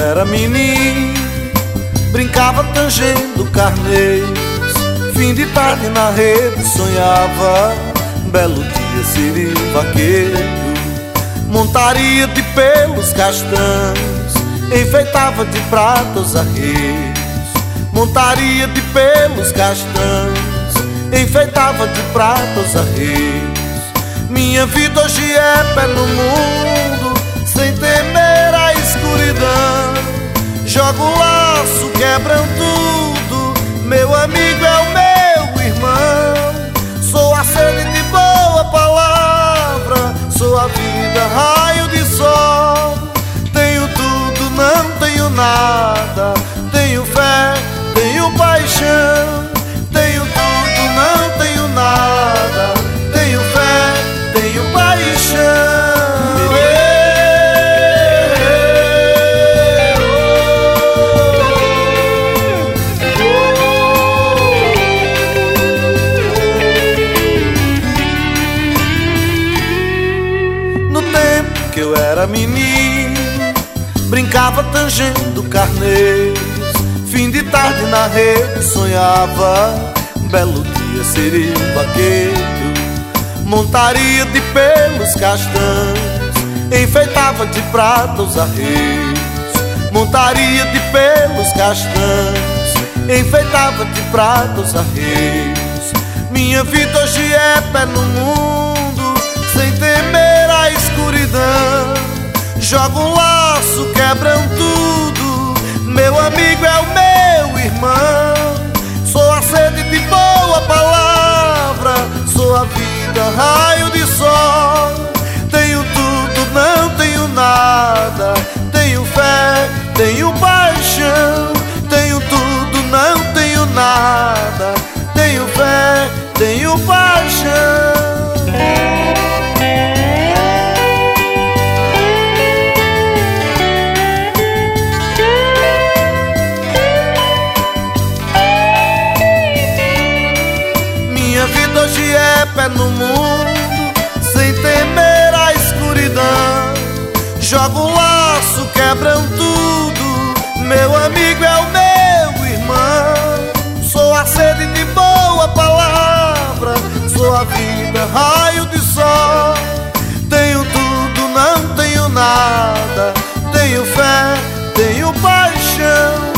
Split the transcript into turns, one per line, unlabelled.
era menino, brincava tangendo carneiros. Fim de tarde na rede sonhava, belo dia seria vaqueiro. Montaria de pelos castanhos, enfeitava de prata os arreios. Montaria de pelos castanhos, enfeitava de prata os arreios. Minha vida hoje é pé no mundo, sem temer a escuridão. Jogo o laço, quebram tudo, meu amigo é o meu irmão. Sou a sede de boa palavra, sou a vida, raio de sol. Tenho tudo, não tenho nada, tenho fé, tenho paixão. Tenho tudo, não tenho nada, tenho fé, tenho paixão. No tempo que eu era menino, brincava tangendo carneiros. Fim de tarde na rede sonhava, belo dia seria vaqueiro. Montaria de pelos castanhos, enfeitava de prata os arreios. Montaria de pelos castanhos, enfeitava de prata os arreios. Minha vida hoje é pé no mundo, sem temer a escuridão. Jogo um laço, quebram tudo, meu amigo é o meu irmão. Sou a sede de boa palavra, sou a vida, raio de sol. Tenho tudo, não tenho nada, tenho fé, tenho paixão. Tenho tudo, não tenho nada, tenho fé, tenho paixão. Minha vida hoje é pé no mundo, sem temer a escuridão. Jogo um laço, quebram tudo, meu amigo é o meu irmão. Sou a sede de boa palavra, sou a vida, raio de sol. Tenho tudo, não tenho nada, tenho fé, tenho paixão.